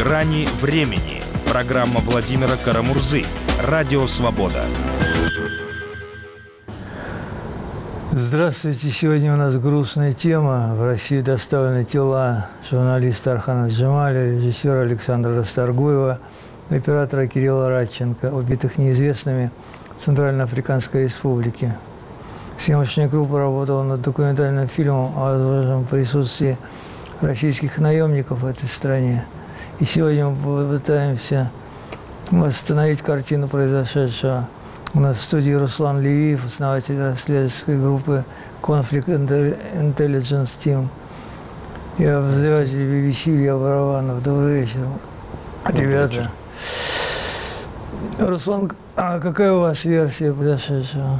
«Грани времени». Программа Владимира Карамурзы. Радио «Свобода». Здравствуйте. Сегодня у нас грустная тема. В Россию доставлены тела журналиста Архана Джамаля, режиссера Александра Расторгуева, оператора Кирилла Радченко, убитых неизвестными в Центральноафриканской Республике. Съемочная группа работала над документальным фильмом о возможном присутствии российских наемников в этой стране. И сегодня мы попытаемся восстановить картину произошедшего. У нас в студии Руслан Левиев, основатель расследовательской группы Conflict Intelligence Team, и обозреватель BBC Илья Барабанов. Добрый вечер, ребята. Руслан, а какая у вас версия произошедшего?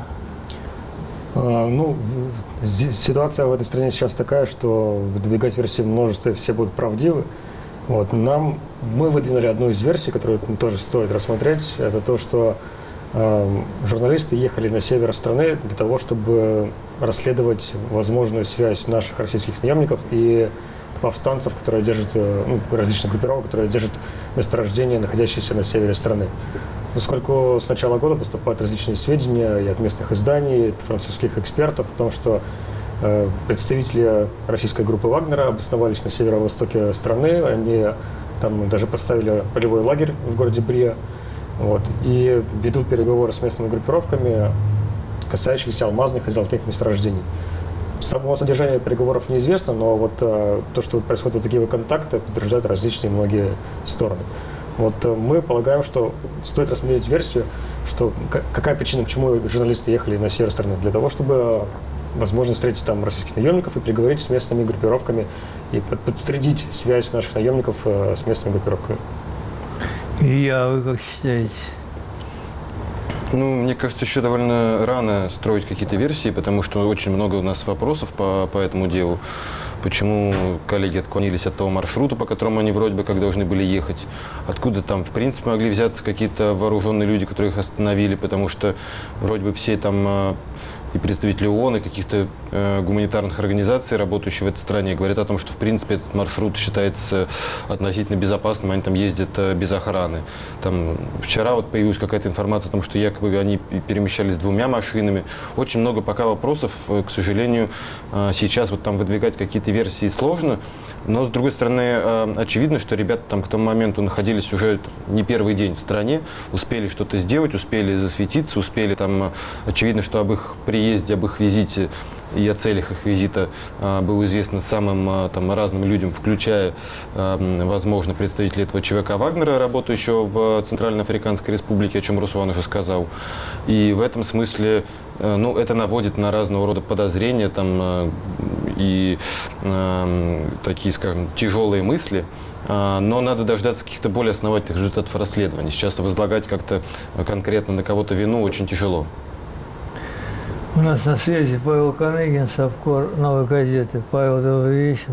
Ситуация в этой стране сейчас такая, что выдвигать версии множество, все будут правдивы. Мы выдвинули одну из версий, которую тоже стоит рассмотреть. Это то, что журналисты ехали на север страны для того, чтобы расследовать возможную связь наших российских наемников и повстанцев, которые держат, различных группировок, которые держат месторождения, находящиеся на севере страны. Поскольку с начала года поступают различные сведения и от местных изданий, и от французских экспертов о том, что представители российской группы Вагнера обосновались на северо-востоке страны, они там даже поставили полевой лагерь в городе Бриа, и ведут переговоры с местными группировками, касающиеся алмазных и золотых месторождений. Само содержание переговоров неизвестно, но то, что происходят такие контакты, подтверждают различные многие стороны. Мы полагаем, что стоит рассмотреть версию, что какая причина, почему журналисты ехали на север страны. Для того, чтобы, возможно, встретить там российских наемников и переговорить с местными группировками и подтвердить связь наших наемников с местными группировками. Илья, вы как считаете? Мне кажется, еще довольно рано строить какие-то версии, потому что очень много у нас вопросов по этому делу. Почему коллеги отклонились от того маршрута, по которому они вроде бы как должны были ехать? Откуда там, в принципе, могли взяться какие-то вооруженные люди, которые их остановили? Потому что вроде бы все там и представители ООН, и каких-то гуманитарных организаций, работающих в этой стране, говорят о том, что, в принципе, этот маршрут считается относительно безопасным, они там ездят без охраны. Вчера появилась какая-то информация о том, что якобы они перемещались 2 машинами. Очень много пока вопросов, к сожалению, сейчас там выдвигать какие-то версии сложно. Но, с другой стороны, очевидно, что ребята там к тому моменту находились уже не первый день в стране, успели что-то сделать, успели засветиться, успели очевидно, что об их приезде, об их визите и о целях их визита было известно самым разным людям, включая, возможно, представителей этого ЧВК Вагнера, работающего в Центральноафриканской Республике, о чем Руслан уже сказал. И в этом смысле это наводит на разного рода подозрения и такие, скажем, тяжелые мысли. Но надо дождаться каких-то более основательных результатов расследования. Сейчас возлагать как-то конкретно на кого-то вину очень тяжело. У нас на связи Павел Каныгин, совкор «Новой газеты». Павел, добрый вечер.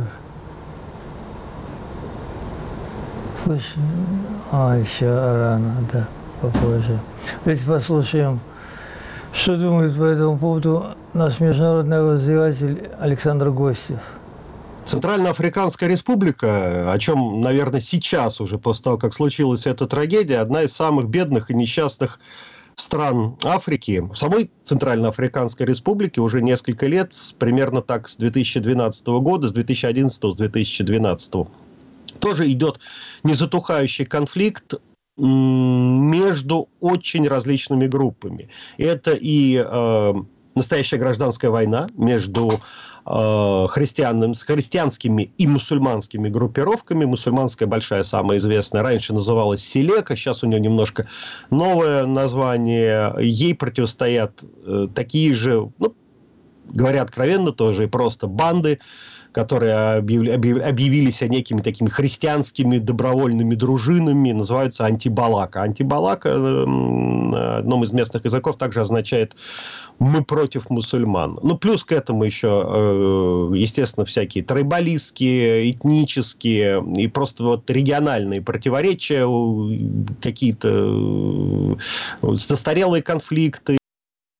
Слушай, еще рано, да, попозже. Давайте послушаем, что думает по этому поводу наш международный обозреватель Александр Гостев. Центральноафриканская Республика, о чем, наверное, сейчас уже, после того, как случилась эта трагедия, одна из самых бедных и несчастных стран Африки. В самой Центральноафриканской Республике уже несколько лет, примерно так с 2012 года, с 2011, с 2012, тоже идет незатухающий конфликт между очень различными группами. Это и настоящая гражданская война между христианскими и мусульманскими группировками. Мусульманская большая, самая известная, раньше называлась Селека, сейчас у нее немножко новое название. Ей противостоят такие же, говоря откровенно, тоже и просто банды, которые объявили себя некими такими христианскими добровольными дружинами, называются антибалака. Антибалака на одном из местных языков также означает «мы против мусульман». Плюс к этому еще, естественно, всякие трайбалистские, этнические и просто региональные противоречия, какие-то застарелые конфликты,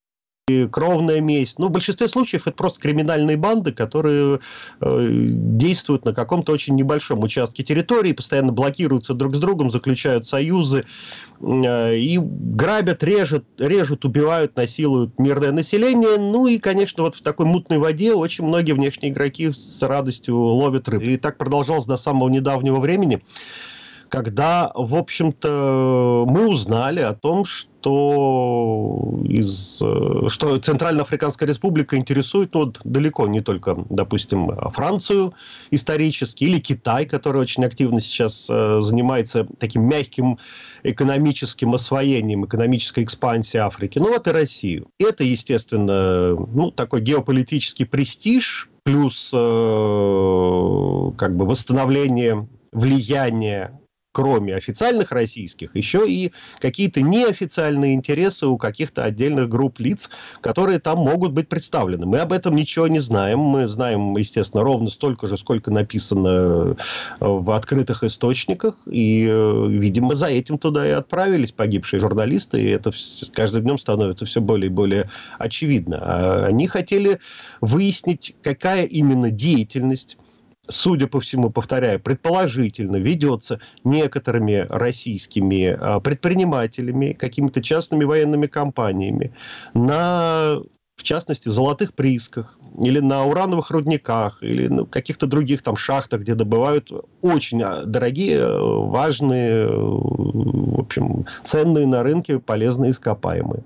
кровная месть. Ну, в большинстве случаев это просто криминальные банды, которые действуют на каком-то очень небольшом участке территории, постоянно блокируются друг с другом, заключают союзы и грабят, режут, убивают, насилуют мирное население. Ну и, конечно, вот в такой мутной воде очень многие внешние игроки с радостью ловят рыбу. И так продолжалось до самого недавнего времени, когда, в общем-то, мы узнали о том, что Центральноафриканская Республика интересует, ну, вот далеко не только, допустим, Францию исторически, или Китай, который очень активно сейчас занимается таким мягким экономическим освоением, экономической экспансией Африки, ну вот и Россию. Это, естественно, ну, такой геополитический престиж, плюс как бы восстановление влияния, кроме официальных российских, еще и какие-то неофициальные интересы у каких-то отдельных групп лиц, которые там могут быть представлены. Мы об этом ничего не знаем. Мы знаем, естественно, ровно столько же, сколько написано в открытых источниках. И, видимо, за этим туда и отправились погибшие журналисты. И это с каждым днем становится все более и более очевидно. Они хотели выяснить, какая именно деятельность, судя по всему, повторяю, предположительно ведется некоторыми российскими предпринимателями, какими-то частными военными компаниями на, в частности, золотых приисках или на урановых рудниках или на каких-то других там шахтах, где добывают очень дорогие, важные, в общем, ценные на рынке полезные ископаемые.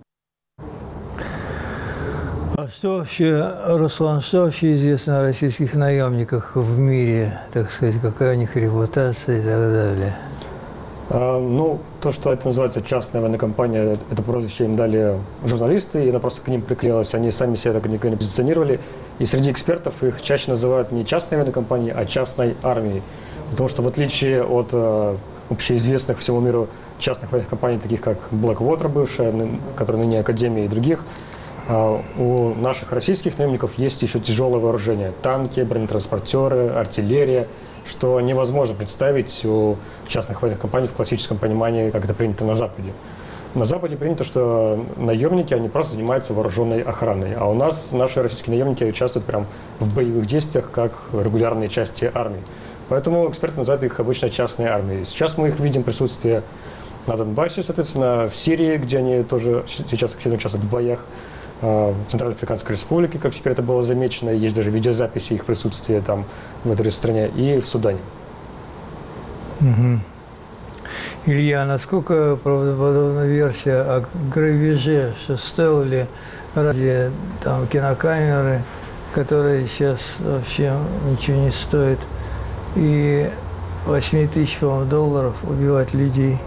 А что вообще, Руслан, что вообще известно о российских наемниках в мире, так сказать, какая у них репутация и так далее? Ну, то, что это называется частная военная компания, это прозвище им дали журналисты, и она просто к ним приклеилась, они сами себя так никогда не позиционировали. И среди экспертов их чаще называют не частной военной компанией, а частной армией. Потому что в отличие от общеизвестных всему миру частных военных компаний, таких как Blackwater бывшая, которая ныне Академия, и других, у наших российских наемников есть еще тяжелое вооружение. Танки, бронетранспортеры, артиллерия, что невозможно представить у частных военных компаний в классическом понимании, как это принято на Западе. На Западе принято, что наемники, они просто занимаются вооруженной охраной. А у нас наши российские наемники участвуют прям в боевых действиях, как регулярные части армии. Поэтому эксперты называют их обычно частной армией. Сейчас мы их видим присутствие на Донбассе, соответственно, в Сирии, где они тоже сейчас активно участвуют в боях, в Центральноафриканской Республике, как теперь это было замечено, есть даже видеозаписи их присутствия там в этой стране, и в Судане. Угу. Илья, насколько правдоподобна версия о грабеже, что стоили ради там кинокамеры, которые сейчас вообще ничего не стоят, и 8 тысяч, по-моему, долларов убивать людей?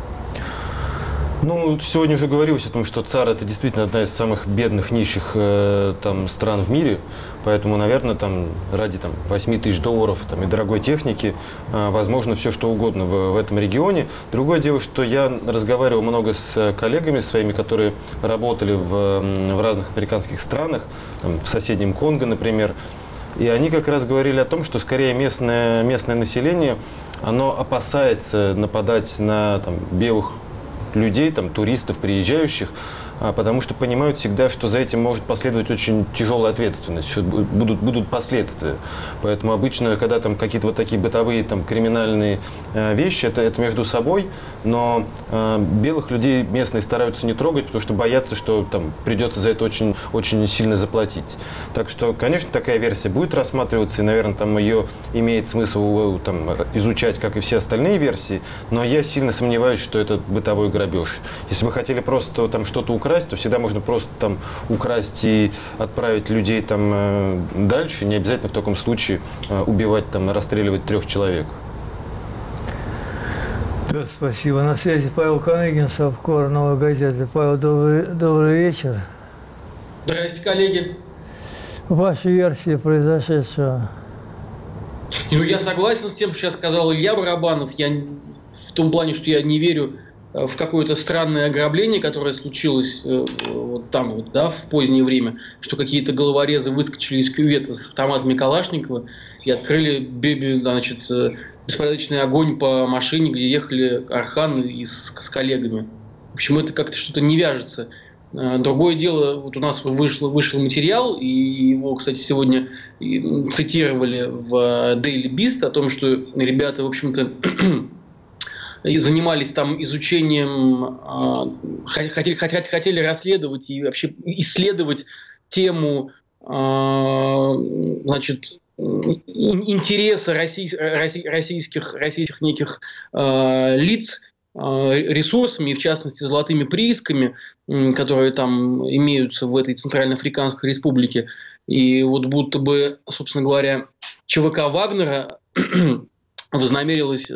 Ну, сегодня уже говорилось о том, что ЦАР – это действительно одна из самых бедных, нищих там, стран в мире. Поэтому, наверное, там, ради 8 тысяч долларов там, и дорогой техники возможно все, что угодно в этом регионе. Другое дело, что я разговаривал много с коллегами своими, которые работали в разных африканских странах, там, в соседнем Конго, например. И они как раз говорили о том, что скорее местное население, оно опасается нападать на белых людей, туристов, приезжающих, потому что понимают всегда, что за этим может последовать очень тяжелая ответственность, что будут последствия. Поэтому обычно, когда там какие-то вот такие бытовые криминальные вещи, это между собой, но белых людей местные стараются не трогать, потому что боятся, что там придется за это очень, очень сильно заплатить. Так что, конечно, такая версия будет рассматриваться, и, наверное, там ее имеет смысл изучать, как и все остальные версии, но я сильно сомневаюсь, что это бытовой грабеж. Если вы хотели просто что-то украсть, то всегда можно просто украсть и отправить людей дальше, не обязательно в таком случае убивать, расстреливать 3 человек. Да, спасибо. На связи Павел Каныгин, Совкор «Новой газеты». Павел, добрый вечер. Здрасте, коллеги. Ваша версия произошедшего? Ну, я согласен с тем, что сейчас сказал Илья Барабанов. Я в том плане, что я не верю в какое-то странное ограбление, которое случилось вот там, в позднее время, что какие-то головорезы выскочили из кювета с автоматами Калашникова и открыли беспорядочный огонь по машине, где ехали Архан с коллегами. В общем, это как-то что-то не вяжется Другое дело, вот у нас вышел материал, и его, кстати, сегодня цитировали в Daily Beast о том, что ребята, в общем-то, занимались там изучением, хотели расследовать и вообще исследовать тему, значит, интереса российских неких лиц ресурсами, и в частности золотыми приисками, которые там имеются в этой Центральноафриканской республике. И вот будто бы, собственно говоря, ЧВК Вагнера вознамерилась,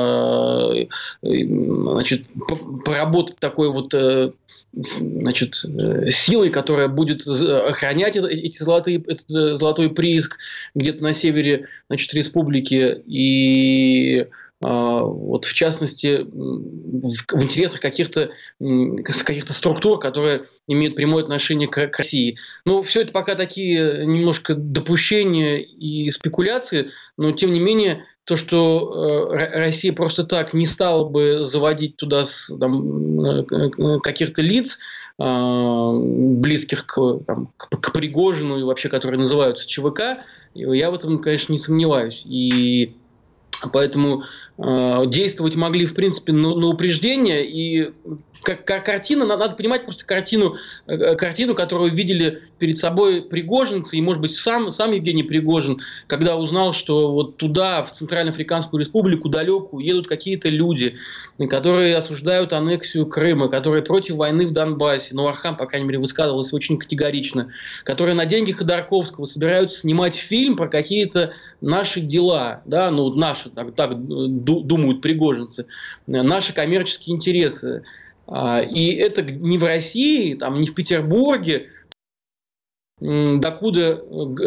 значит, поработать такой вот, значит, силой, которая будет охранять этот золотой прииск где-то на севере, значит, республики, и вот в частности в интересах каких-то структур, которые имеют прямое отношение к России. Но все это пока такие немножко допущения и спекуляции, но тем не менее то, что Россия просто так не стала бы заводить туда каких-то лиц, близких к Пригожину и вообще, которые называются ЧВК, я в этом, конечно, не сомневаюсь. И поэтому действовать могли, в принципе, на упреждение. И картина, надо понимать просто картину, которую видели перед собой пригожинцы, и, может быть, сам Евгений Пригожин, когда узнал, что вот туда, в Центральноафриканскую республику далекую, едут какие-то люди, которые осуждают аннексию Крыма, которые против войны в Донбассе, но Архан, по крайней мере, высказывался очень категорично, которые на деньги Ходорковского собираются снимать фильм про какие-то наши дела, да, ну вот наши, так думают пригожинцы, наши коммерческие интересы. И это не в России, там, не в Петербурге, докуда,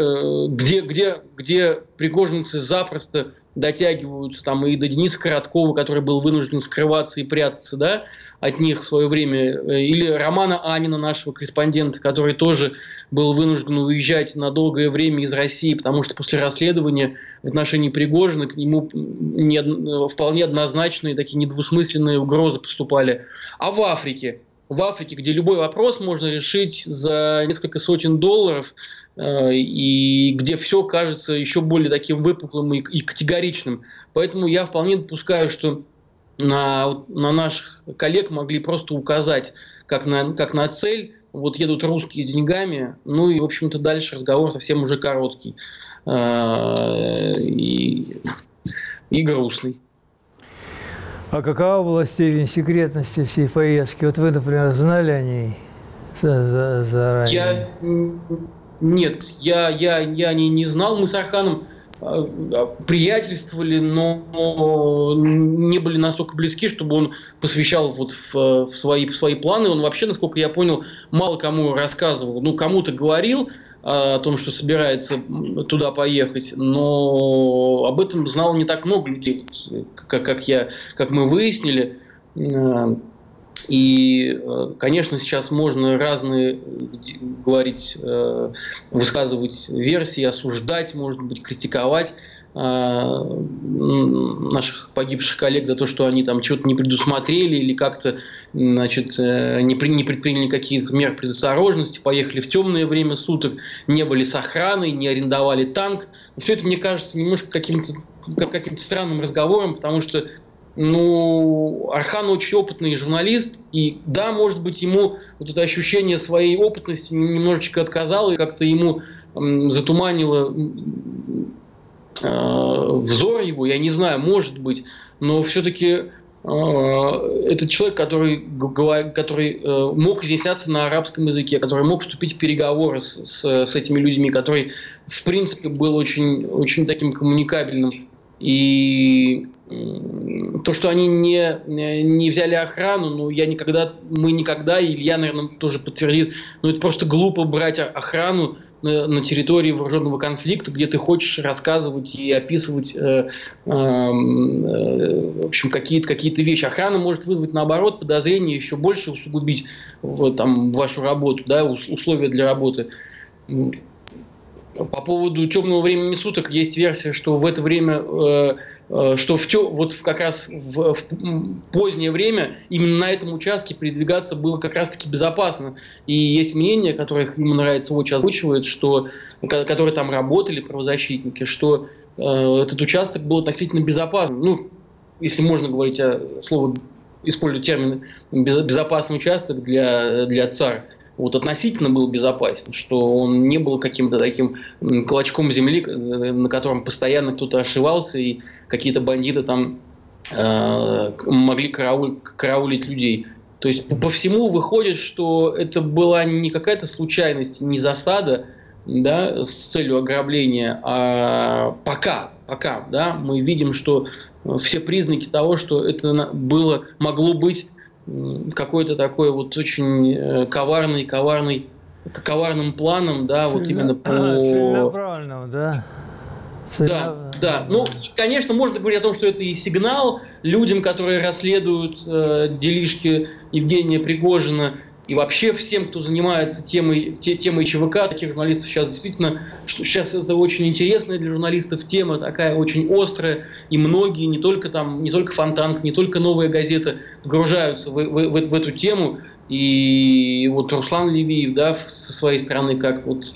где пригожинцы запросто дотягиваются там, и до Дениса Короткова, который был вынужден скрываться и прятаться, да, от них в свое время, или Романа Анина, нашего корреспондента, который тоже был вынужден уезжать на долгое время из России, потому что после расследования в отношении Пригожина к нему вполне однозначные, такие недвусмысленные угрозы поступали. А в Африке, где любой вопрос можно решить за несколько сотен долларов, и где все кажется еще более таким выпуклым и категоричным. Поэтому я вполне допускаю, что на наших коллег могли просто указать как на цель. Вот едут русские с деньгами, ну и, в общем-то, дальше разговор совсем уже короткий и грустный. А какова была степень секретности всей поездки? Вот вы, например, знали о ней заранее? Нет, я не знал. Мы с Арханом приятельствовали, но не были настолько близки, чтобы он посвящал вот в свои планы. Он вообще, насколько я понял, мало кому рассказывал. Ну, кому-то говорил о том, что собирается туда поехать, но об этом знало не так много людей, как мы выяснили. И, конечно, сейчас можно разные говорить, высказывать версии, осуждать, может быть, критиковать наших погибших коллег за то, что они там что-то не предусмотрели или как-то, значит, не предприняли каких-то мер предосторожности, поехали в темное время суток, не были с охраной, не арендовали танк. Все это, мне кажется, немножко каким-то странным разговором, потому что Архан очень опытный журналист, и да, может быть, ему вот это ощущение своей опытности немножечко отказало, и как-то ему затуманило взор его, я не знаю, может быть, но все-таки это человек, который мог изъясняться на арабском языке, который мог вступить в переговоры с этими людьми, который, в принципе, был очень, очень таким коммуникабельным. И то, что они не взяли охрану, мы никогда, и Илья, наверное, тоже подтвердит, это просто глупо брать охрану на территории вооруженного конфликта, где ты хочешь рассказывать и описывать в общем, какие-то вещи. Охрана может вызвать, наоборот, подозрения, еще больше усугубить вашу работу, да, условия для работы. По поводу темного времени суток есть версия, что в это время, что как раз в позднее время именно на этом участке передвигаться было как раз-таки безопасно. И есть мнение, которое Human Rights Watch озвучивает, которые там работали, правозащитники, что этот участок был относительно безопасным. Ну, если можно говорить использую термин «безопасный участок» для ЦАР. Вот относительно был безопасен, что он не был каким-то таким клочком земли, на котором постоянно кто-то ошивался, и какие-то бандиты там могли караулить людей. То есть по всему выходит, что это была не какая-то случайность, не засада, да, с целью ограбления, а пока, да, мы видим, что все признаки того, что это могло быть какой-то такой вот очень коварным планом, да, вот именно по... Целенаправленным, да? Да. Ну, конечно, можно говорить о том, что это и сигнал людям, которые расследуют делишки Евгения Пригожина, и вообще всем, кто занимается темой ЧВК, таких журналистов сейчас действительно, сейчас это очень интересная для журналистов тема, такая очень острая, и многие, не только Фонтанка, не только «Новая газета» погружаются в эту тему, и вот Руслан Левиев, да, со своей стороны, как вот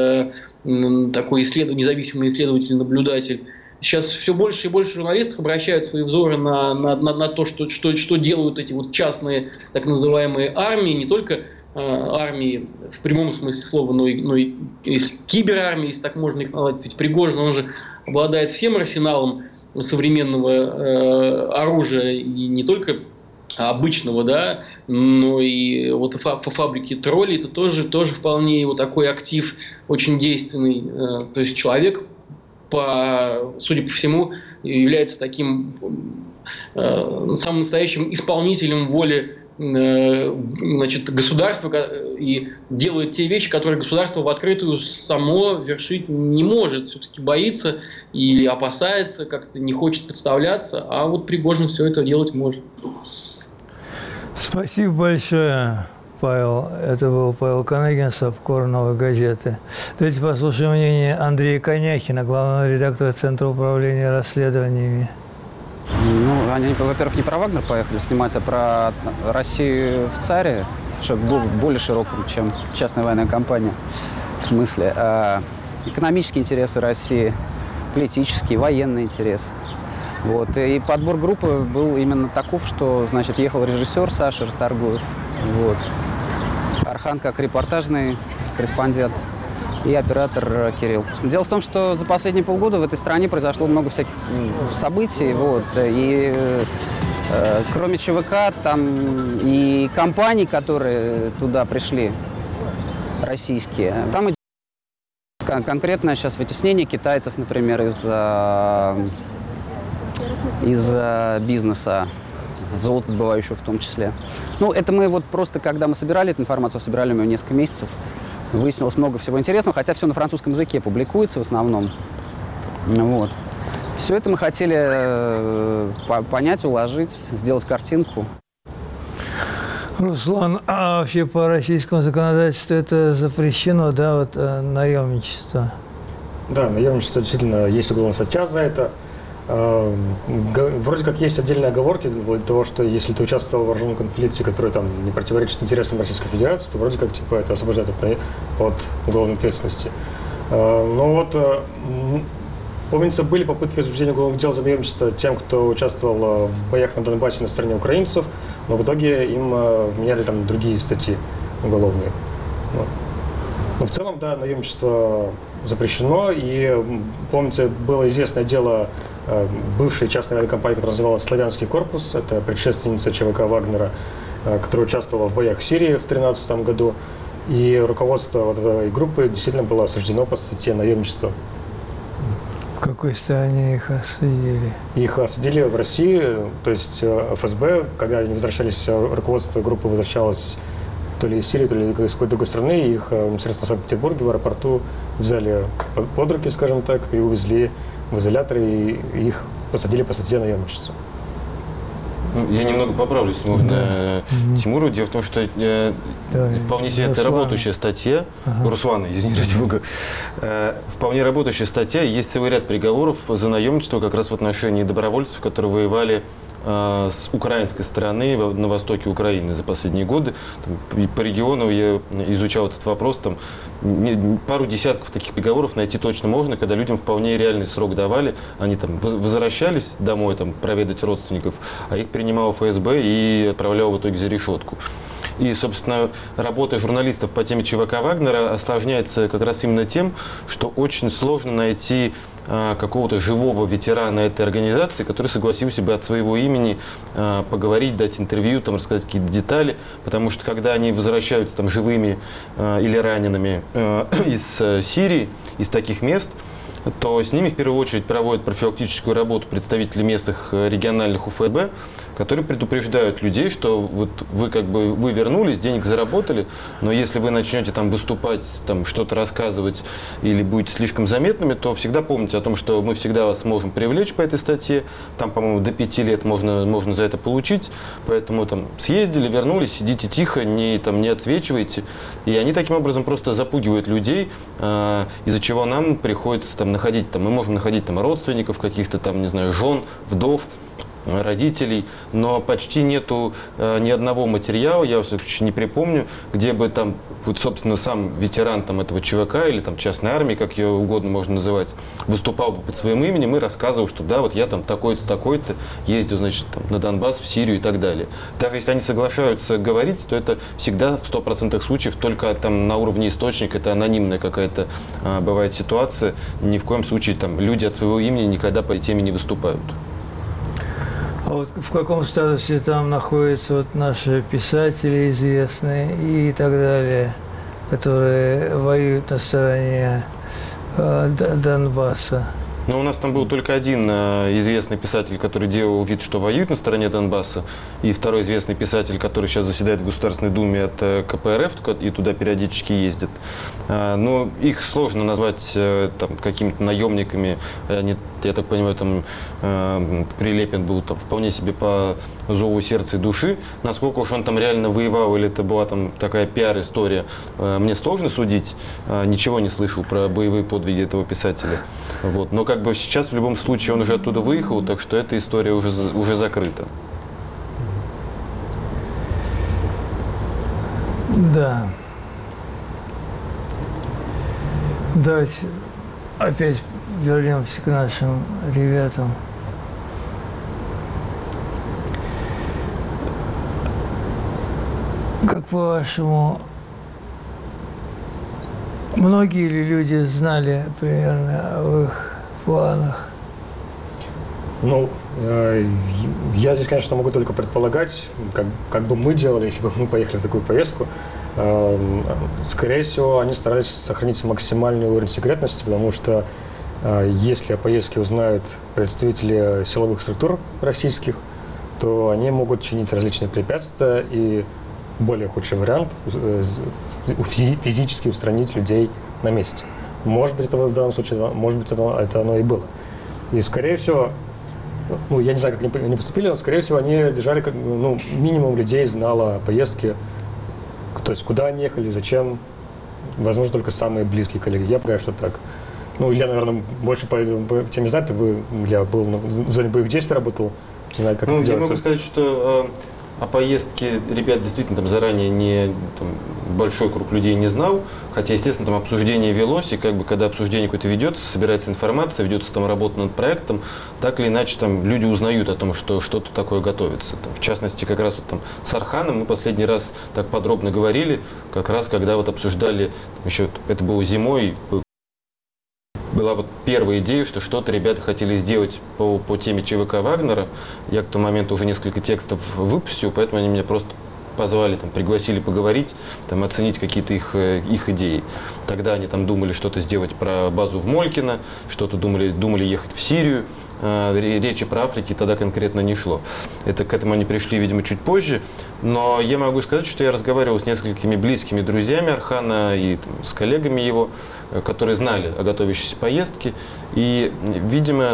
такой независимый исследователь-наблюдатель. Сейчас все больше и больше журналистов обращают свои взоры на то, что делают эти вот частные так называемые армии, не только армии в прямом смысле слова, но и киберармии, если так можно их назвать. Ведь Пригожин, он же обладает всем арсеналом современного оружия, и не только обычного, да, но и вот фабрики троллей, это тоже вполне вот такой актив очень действенный. То есть человек, судя по всему, является таким самым настоящим исполнителем воли, значит, государства и делает те вещи, которые государство в открытую само вершить не может, все-таки боится или опасается, как-то не хочет подставляться, а вот Пригожин все это делать может. Спасибо большое, Павел. Это был Павел Канегин, Совкор «Новой газеты». Давайте послушаем мнение Андрея Коняхина, главного редактора Центра управления расследованиями. Ну, они, во-первых, не про Вагнер поехали снимать, а про Россию в ЦАРе, что более широком, чем частная военная компания. В смысле, экономические интересы России, политические, военные интересы. Вот. И подбор группы был именно таков, что, значит, ехал режиссер Саша Расторгуев, вот, Архан как репортажный корреспондент и оператор Кирилл. Дело в том, что за последние полгода в этой стране произошло много всяких событий, вот, и кроме ЧВК там и компаний, которые туда пришли, российские, там конкретно сейчас вытеснение китайцев, например, из бизнеса, золотодобывающего в том числе. Ну, это мы вот просто, когда мы собирали эту информацию, собирали мы ее несколько месяцев, выяснилось много всего интересного, хотя все на французском языке публикуется в основном. Вот. Все это мы хотели понять, уложить, сделать картинку. Руслан, а вообще по российскому законодательству это запрещено, да, вот наемничество? Да, наемничество действительно есть уголовная статья за это. Вроде как есть отдельные оговорки для того, что если ты участвовал в вооруженном конфликте, который там не противоречит интересам Российской Федерации, то вроде как типа это освобождает от уголовной ответственности. Но вот, помнится, были попытки возбуждения уголовных дел за наемничество тем, кто участвовал в боях на Донбассе на стороне украинцев, но в итоге им вменяли там другие статьи уголовные. Вот. Но в целом, да, наемничество запрещено, и, помните, было известное дело бывшей частной военной компании, которая называлась «Славянский корпус», это предшественница ЧВК Вагнера, которая участвовала в боях в Сирии в 2013 году, и руководство вот этой группы действительно было осуждено по статье наемничества. В какой стране их осудили? Их осудили в России, то есть ФСБ, когда они возвращались, руководство группы возвращалось то ли из Сирии, то ли из какой-то другой страны, их непосредственно в Санкт-Петербурге в аэропорту взяли под руки, скажем так, и увезли в изолятор, и их посадили по статье наемничества. Я немного поправлюсь, можно, Тимуру. Дело в том, что вполне себе это работающая статья, Руслана, извините, ради бога, вполне работающая статья, есть целый ряд приговоров за наемничество как раз в отношении добровольцев, которые воевали с украинской стороны на востоке Украины за последние годы. Там, по региону я изучал этот вопрос, там пару десятков таких приговоров найти точно можно, когда людям вполне реальный срок давали, они там возвращались домой там, проведать родственников, а их принимало ФСБ и отправляло в итоге за решетку. И, собственно, работа журналистов по теме ЧВК Вагнера осложняется как раз именно тем, что очень сложно найти какого-то живого ветерана этой организации, который согласился бы от своего имени поговорить, дать интервью, там, рассказать какие-то детали, потому что когда они возвращаются там, живыми или ранеными из Сирии, из таких мест, то с ними в первую очередь проводят профилактическую работу представители местных региональных УФСБ, которые предупреждают людей, что вот вы вернулись, денег заработали, но если вы начнете там выступать, там что-то рассказывать или будете слишком заметными, то всегда помните о том, что мы всегда вас можем привлечь по этой статье, там, по-моему, до 5 лет можно за это получить, поэтому там съездили, вернулись, сидите тихо, не отсвечивайте, и они таким образом просто запугивают людей, из-за чего нам приходится там находить, мы можем находить там родственников каких-то там, не знаю, жен, вдов, родителей, но почти нету ни одного материала, я все-таки не припомню, где бы там, вот, собственно, сам ветеран там, этого ЧВК или там частной армии, как ее угодно можно называть, выступал бы под своим именем и рассказывал, что да, вот я там такой-то, такой-то, ездил, значит, там, на Донбасс, в Сирию и так далее. Даже если они соглашаются говорить, то это всегда в 100% случаев только там на уровне источника, это анонимная какая-то бывает ситуация, ни в коем случае там люди от своего имени никогда по теме не выступают. А вот в каком статусе там находятся вот наши писатели известные и так далее, которые воюют на стороне Донбасса? Но у нас там был только один известный писатель, который делал вид, что воюет на стороне Донбасса, и второй известный писатель, который сейчас заседает в Государственной Думе от КПРФ и туда периодически ездит. Но их сложно назвать там, какими-то наемниками. Они, я так понимаю, там Прилепин был там, вполне себе по зову сердца и души. Насколько уж он там реально воевал, или это была там такая пиар-история, мне сложно судить. Ничего не слышал про боевые подвиги этого писателя. Вот. Но как бы сейчас в любом случае он уже оттуда выехал, так что эта история уже закрыта. Да. Давайте опять вернемся к нашим ребятам. Как по-вашему, многие ли люди знали примерно об их планах? Ну, я здесь, конечно, могу только предполагать, как бы мы делали, если бы мы поехали в такую поездку. Скорее всего, они старались сохранить максимальный уровень секретности, потому что если о поездке узнают представители силовых структур российских, то они могут чинить различные препятствия и более худший вариант физически устранить людей на месте. Может быть, это в данном случае, может быть, это оно и было. И, скорее всего, ну, я не знаю, как они поступили, но, скорее всего, они держали, ну, минимум людей знало о поездке, то есть, куда они ехали, зачем, возможно, только самые близкие коллеги. Я полагаю, что так. Ну, Илья, наверное, больше по тем не знает, я был в зоне боевых действий, работал, не знаю, как это делается. Я могу сказать, что о поездке ребят действительно там заранее большой круг людей не знал, хотя, естественно, там обсуждение велось, и как бы когда обсуждение какое-то ведется, собирается информация, ведется там работа над проектом, так или иначе там люди узнают о том, что что-то такое готовится. Там, в частности, как раз вот там с Арханом мы последний раз так подробно говорили, как раз когда вот обсуждали, еще это было зимой, была вот первая идея, что что-то ребята хотели сделать по теме ЧВК Вагнера. Я к тому моменту уже несколько текстов выпустил, поэтому они меня просто позвали, там, пригласили поговорить, там, оценить какие-то их идеи. Тогда они там думали что-то сделать про базу в Молькино, что-то думали ехать в Сирию. Речи про Африку тогда конкретно не шло. К этому они пришли, видимо, чуть позже. Но я могу сказать, что я разговаривал с несколькими близкими друзьями Архана и там, с коллегами его, которые знали о готовящейся поездке. И, видимо,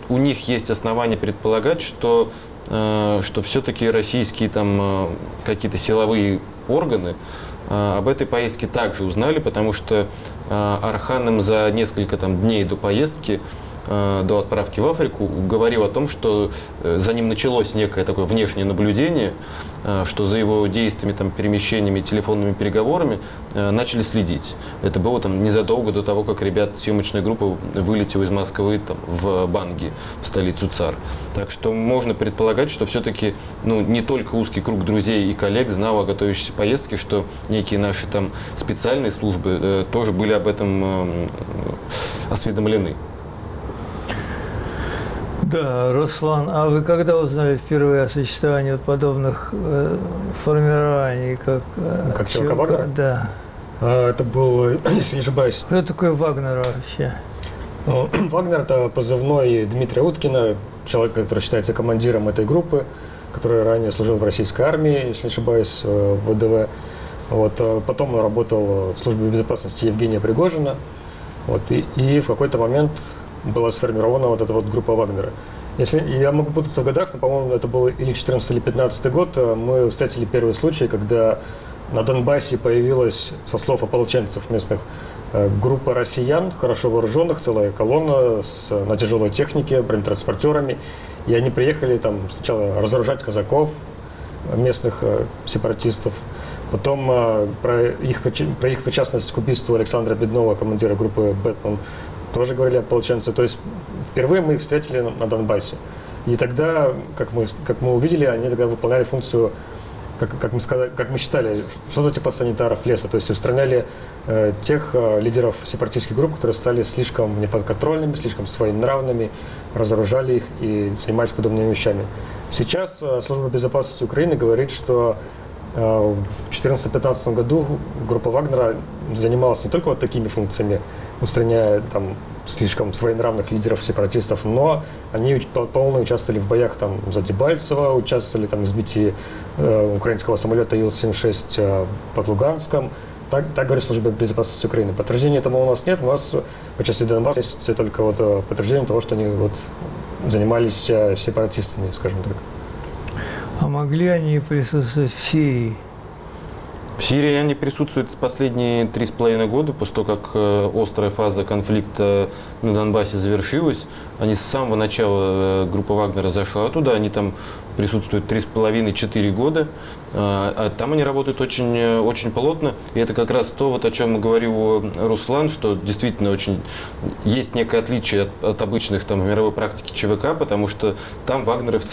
у них есть основания предполагать, что все-таки российские там какие-то силовые органы об этой поездке также узнали, потому что Архан им за несколько там дней до поездки, до отправки в Африку, говорил о том, что за ним началось некое такое внешнее наблюдение, что за его действиями, там, перемещениями, телефонными переговорами начали следить. Это было там незадолго до того, как съемочная группа вылетела из Москвы там, в Банги, в столицу ЦАР. Так что можно предполагать, что все-таки не только узкий круг друзей и коллег знал о готовящейся поездке, что некие наши там специальные службы тоже были об этом осведомлены. Да, Руслан, а вы когда узнали впервые о существовании вот подобных формирований, как ЧВК Вагнера? Да. Это был, если не ошибаюсь... Кто такой Вагнер вообще? Вагнер – это позывной Дмитрия Уткина, человек, который считается командиром этой группы, который ранее служил в российской армии, если не ошибаюсь, в ВДВ. Вот, потом он работал в службе безопасности Евгения Пригожина. Вот, и в какой-то момент была сформирована вот эта вот группа Вагнера. Если я могу путаться в годах, но, по-моему, это был или 14 или 15 год, мы встретили первый случай, когда на Донбассе появилась, со слов ополченцев местных, группа россиян, хорошо вооруженных, целая колонна на тяжелой технике, бронетранспортерами. И они приехали там сначала разоружать казаков, местных сепаратистов, потом про их причастность к убийству Александра Беднова, командира группы «Бэтмен», тоже говорили ополченцы. То есть впервые мы их встретили на Донбассе. И тогда, как мы увидели, они тогда выполняли функцию, как мы считали, что-то типа санитаров леса. То есть устраняли тех лидеров сепаратистских групп, которые стали слишком неподконтрольными, слишком своенравными, разоружали их и занимались подобными вещами. Сейчас Служба безопасности Украины говорит, что в 2014-2015 году группа Вагнера занималась не только вот такими функциями, устраняя там слишком своенравных лидеров сепаратистов, но они полностью участвовали в боях там за Дебальцево, участвовали там в сбитии украинского самолета Ил-76 под Луганском. Так говорит Служба безопасности Украины. Подтверждения этому у нас нет. У нас по части Донбасса есть только вот подтверждение того, что они вот занимались сепаратистами, скажем так. А могли они присутствовать в Сирии? В Сирии они присутствуют последние 3,5 года, после того, как острая фаза конфликта на Донбассе завершилась. Они с самого начала группа Вагнера зашла туда, они там присутствуют 3,5-4 года. А там они работают очень, очень плотно. И это как раз то, вот, о чем говорил Руслан, что действительно очень есть некое отличие от обычных там, в мировой практике ЧВК, потому что там вагнеровцы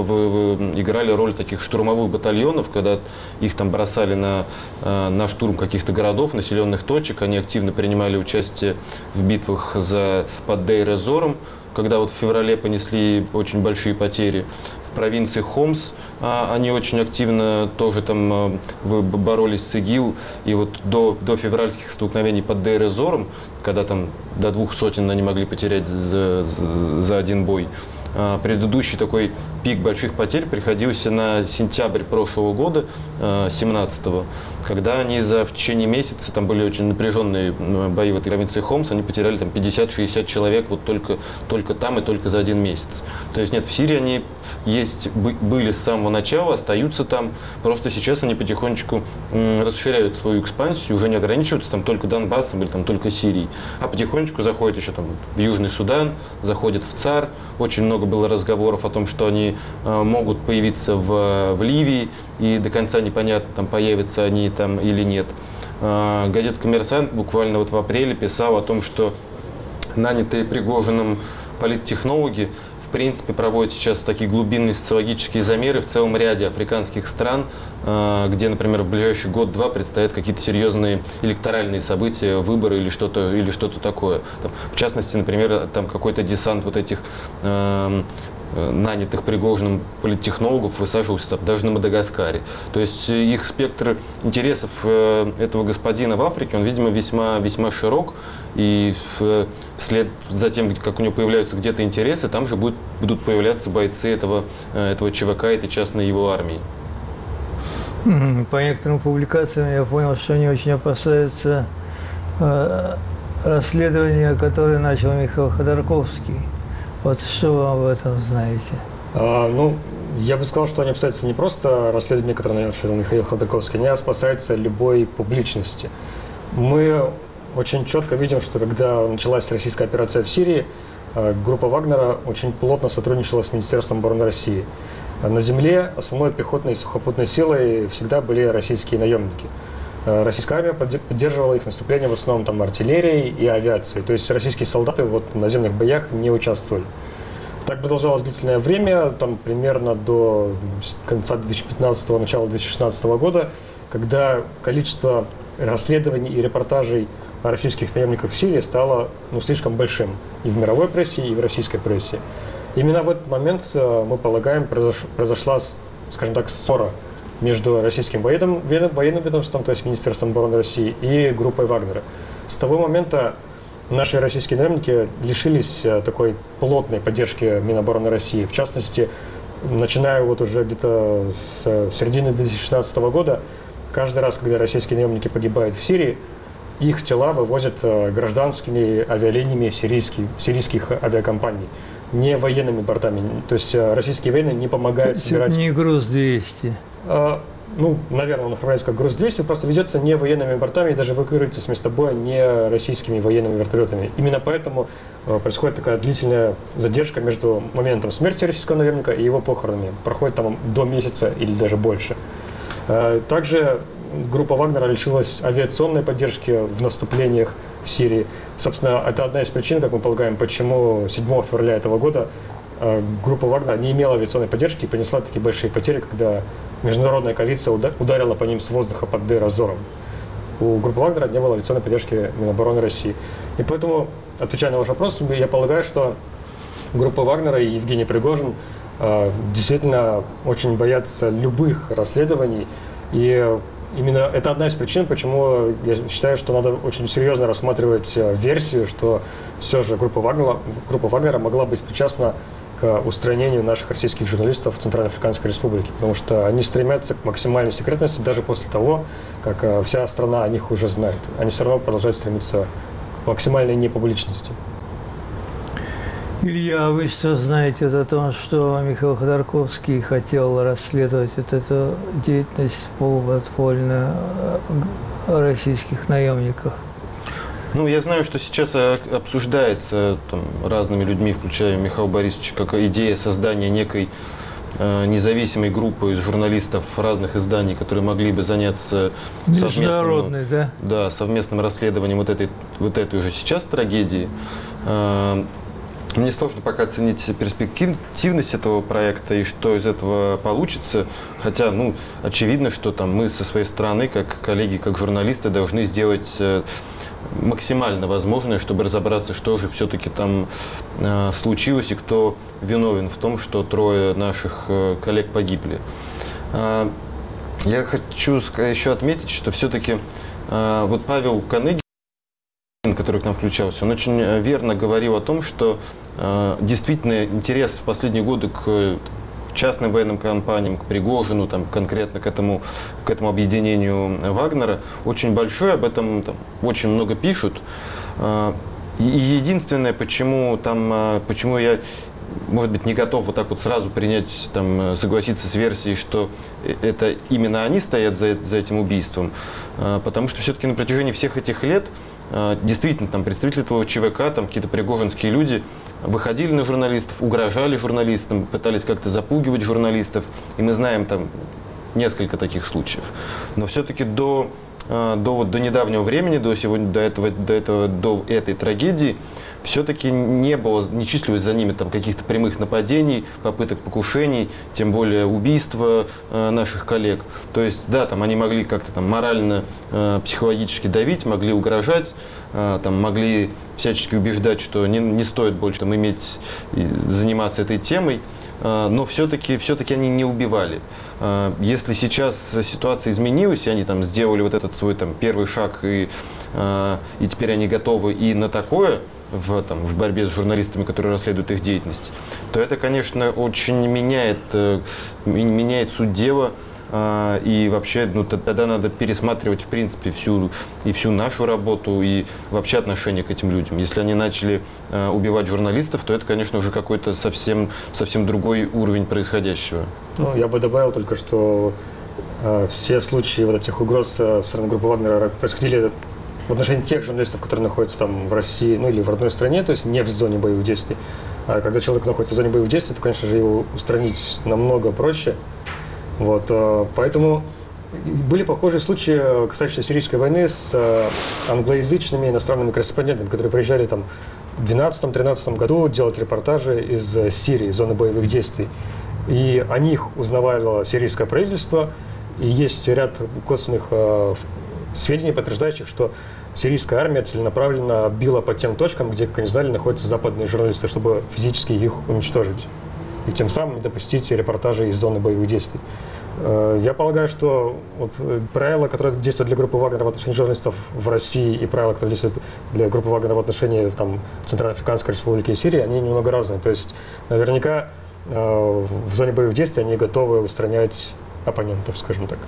играли роль таких штурмовых батальонов, когда их там бросали на штурм каких-то городов, населенных точек. Они активно принимали участие в битвах под Дейр-эз-Зором, когда вот в феврале понесли очень большие потери. В провинции Хомс они очень активно тоже там боролись с ИГИЛ. И вот до февральских столкновений под Дейр-эз-Зором, когда там до 200 они могли потерять за один бой, предыдущий такой пик больших потерь приходился на сентябрь прошлого года, 17-го, когда они в течение месяца, там были очень напряженные бои в этой провинции Хомс, они потеряли там 50-60 человек вот только там и только за один месяц. То есть нет, в Сирии они были с самого начала, остаются там, просто сейчас они потихонечку расширяют свою экспансию, уже не ограничиваются там только Донбассом или там только Сирией, а потихонечку заходят еще там в Южный Судан, заходят в ЦАР. Очень много было разговоров о том, что они могут появиться в Ливии, и до конца непонятно, там появятся они там или нет. Газета «Коммерсант» буквально вот в апреле писала о том, что нанятые Пригожиным политтехнологи в принципе проводят сейчас такие глубинные социологические замеры в целом ряде африканских стран, где, например, в ближайший год-два предстоят какие-то серьезные электоральные события, выборы или что-то такое. Там, в частности, например, там какой-то десант вот этих нанятых Пригожиным политтехнологов высаживался там, даже на Мадагаскаре. То есть их спектр интересов этого господина в Африке, он, видимо, весьма, весьма широк. И вслед за тем, как у него появляются где-то интересы, там же будут появляться бойцы этого ЧВК, этой частной его армии. По некоторым публикациям я понял, что они очень опасаются расследования, которое начал Михаил Ходорковский Вот что вы об этом знаете? Ну, я бы сказал, что они опасаются не просто расследования, которое начал Михаил Ходорковский, они опасаются любой публичности. Мы очень четко видим, что когда началась российская операция в Сирии, группа Вагнера очень плотно сотрудничала с Министерством обороны России. На земле основной пехотной и сухопутной силой всегда были российские наемники. Российская армия поддерживала их наступление в основном там артиллерией и авиацией. То есть российские солдаты в наземных боях не участвовали. Так продолжалось длительное время, там примерно до конца 2015-го, начала 2016 года, когда количество расследований и репортажей о российских наемниках в Сирии стало слишком большим и в мировой прессе, и в российской прессе. Именно в этот момент, мы полагаем, произошла, скажем так, ссора между российским военным ведомством, то есть Министерством обороны России, и группой Вагнера. С того момента наши российские наемники лишились такой плотной поддержки Минобороны России. В частности, начиная вот уже где-то с середины 2016 года, каждый раз, когда российские наемники погибают в Сирии, их тела вывозят гражданскими авиалиниями сирийских авиакомпаний, не военными бортами. То есть российские военные не помогают собирать... Это не Груз-200. Наверное, он оформляется как Груз-200, просто ведется не военными бортами и даже эвакуируется с места боя не российскими военными вертолетами. Именно поэтому происходит такая длительная задержка между моментом смерти российского наемника и его похоронами. Проходит там до месяца или даже больше. Также группа Вагнера лишилась авиационной поддержки в наступлениях в Сирии. Собственно, это одна из причин, как мы полагаем, почему 7 февраля этого года группа Вагнера не имела авиационной поддержки и понесла такие большие потери, когда международная коалиция ударила по ним с воздуха под Дейр-эз-Зором. У группы Вагнера не было авиационной поддержки Минобороны России. И поэтому, отвечая на ваш вопрос, я полагаю, что группа Вагнера и Евгений Пригожин действительно очень боятся любых расследований. И именно это одна из причин, почему я считаю, что надо очень серьезно рассматривать версию, что все же группа Вагнера могла быть причастна к устранению наших российских журналистов в Центральноафриканской Республике, потому что они стремятся к максимальной секретности даже после того, как вся страна о них уже знает. Они все равно продолжают стремиться к максимальной непубличности. Илья, вы что знаете о том, что Михаил Ходорковский хотел расследовать эту деятельность полуподпольную российских наемников? Я знаю, что сейчас обсуждается разными людьми, включая Михаила Борисовича, как идея создания некой независимой группы из журналистов разных изданий, которые могли бы заняться совместным расследованием вот этой уже сейчас трагедии. Мне сложно пока оценить перспективность этого проекта и что из этого получится. Хотя, очевидно, что мы со своей стороны, как коллеги, как журналисты, должны сделать максимально возможное, чтобы разобраться, что же все-таки там случилось и кто виновен в том, что 3 наших коллег погибли. Я хочу еще отметить, что все-таки вот Павел Каныгин, который к нам включался, он очень верно говорил о том, что действительно интерес в последние годы к частным военным компаниям, к Пригожину, конкретно к этому объединению Вагнера очень большой, об этом очень много пишут. И единственное, почему я, может быть, не готов вот так вот сразу принять, согласиться с версией, что это именно они стоят за этим убийством, потому что все-таки на протяжении всех этих лет действительно представители этого ЧВК, какие-то пригожинские люди выходили на журналистов, угрожали журналистам, пытались как-то запугивать журналистов, и мы знаем несколько таких случаев. Но все-таки до недавнего времени, до этой трагедии, все-таки не числилось за ними каких-то прямых нападений, попыток покушений, тем более убийства наших коллег. То есть, да, они могли как-то морально, психологически давить, могли угрожать, могли всячески убеждать, что не стоит больше заниматься этой темой, но все-таки они не убивали. Если сейчас ситуация изменилась, и они сделали вот этот свой первый шаг, и теперь они готовы и на такое, в борьбе с журналистами, которые расследуют их деятельность, то это, конечно, очень меняет суть дела, и вообще, ну, тогда надо пересматривать, в принципе, всю нашу работу и вообще отношение к этим людям. Если они начали убивать журналистов, то это, конечно, уже какой-то совсем другой уровень происходящего. Ну, я бы добавил только, что все случаи вот этих угроз со стороны группы Вагнера происходили в отношении тех журналистов, которые находятся там в России, ну или в родной стране, то есть не в зоне боевых действий. А когда человек находится в зоне боевых действий, то, конечно же, его устранить намного проще. Вот, поэтому были похожие случаи, касающиеся сирийской войны, с англоязычными иностранными корреспондентами, которые приезжали там в 2012-2013 году делать репортажи из Сирии, из зоны боевых действий. И о них узнавало сирийское правительство, и есть ряд косвенных сведений, подтверждающих, что сирийская армия целенаправленно била по тем точкам, где, как они знали, находятся западные журналисты, чтобы физически их уничтожить. И тем самым не допустить репортажи из зоны боевых действий. Я полагаю, что вот правила, которые действуют для группы Вагнера в отношении журналистов в России, и правила, которые действуют для группы Вагнера в отношении там, Центральноафриканской Республики и Сирии, они немного разные. То есть наверняка в зоне боевых действий они готовы устранять оппонентов, скажем так.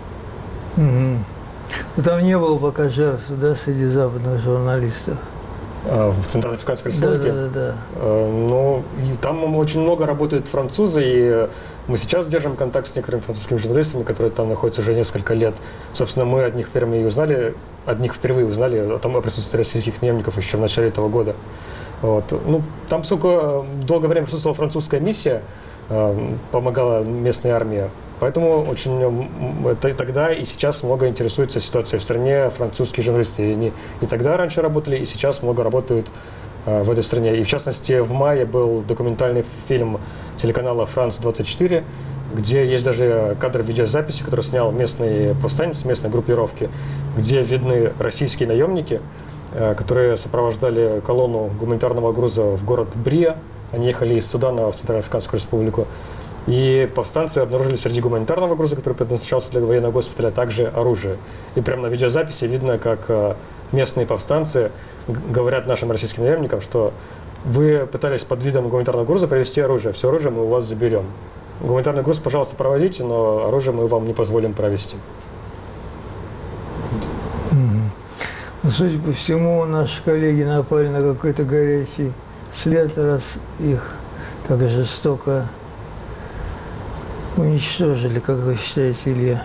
Там не было пока жертв, да, среди западных журналистов? В Центральноафриканской Республике? Да. Ну, и там очень много работают французы, и мы сейчас держим контакт с некоторыми французскими журналистами, которые там находятся уже несколько лет. Собственно, мы от них впервые узнали о том, о присутствии российских наемников еще в начале этого года. Вот. Ну, там, поскольку долгое время присутствовала французская миссия, помогала местной армии, поэтому очень тогда и сейчас много интересуется ситуацией в стране французские журналисты. И они и тогда раньше работали, и сейчас много работают в этой стране. И в частности, в мае был документальный фильм телеканала «Франс-24», где есть даже кадр видеозаписи, который снял местный повстанец местной группировки, где видны российские наемники, которые сопровождали колонну гуманитарного груза в город Брия. Они ехали из Судана в Центральноафриканскую республику. И повстанцы обнаружили среди гуманитарного груза, который предназначался для военного госпиталя, также оружие. И прямо на видеозаписи видно, как местные повстанцы говорят нашим российским наемникам, что вы пытались под видом гуманитарного груза привезти оружие, все оружие мы у вас заберем. Гуманитарный груз, пожалуйста, проводите, но оружие мы вам не позволим провести. Судя по всему, наши коллеги напали на какой-то горячий след, раз их так жестоко уничтожили, как вы считаете, Илья?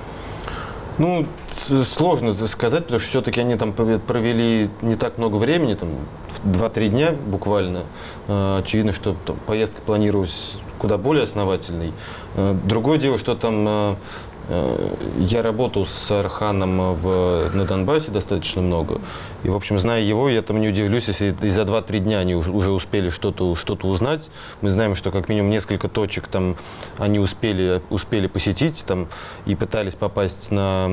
Ну, сложно сказать, потому что все-таки они там провели не так много времени, там 2-3 дня буквально. Очевидно, что там поездка планировалась куда более основательной. Другое дело, что там я работал с Арханом на Донбассе достаточно много. И, в общем, зная его, я там не удивлюсь, если за 2-3 дня они уже успели что-то узнать. Мы знаем, что как минимум несколько точек там они успели посетить там, и пытались попасть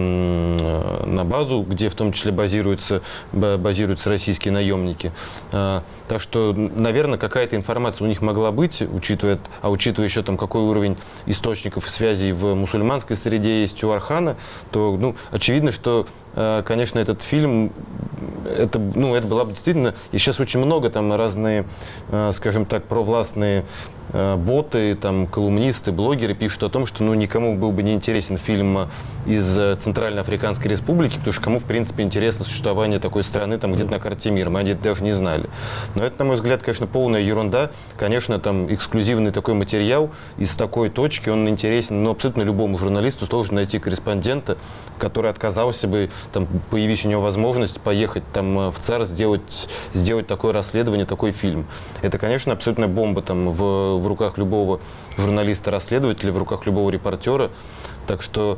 на базу, где в том числе базируются российские наемники. Так что, наверное, какая-то информация у них могла быть, учитывая еще там, какой уровень источников и связей в мусульманской среде есть у Архана, то очевидно, что, конечно, этот фильм, это была бы действительно, и сейчас очень много там разные, скажем так, провластные боты, там, колумнисты, блогеры пишут о том, что никому был бы не интересен фильм из Центральноафриканской Республики, потому что кому, в принципе, интересно существование такой страны там где-то на карте мира, мы это даже не знали. Но это, на мой взгляд, конечно, полная ерунда. Конечно, там эксклюзивный такой материал из такой точки, он интересен, абсолютно любому журналисту сложно найти корреспондента, который отказался бы, там, появись у него возможность поехать там в ЦАР, сделать такое расследование, такой фильм. Это, конечно, абсолютная бомба там в руках любого журналиста-расследователя, в руках любого репортера. Так что,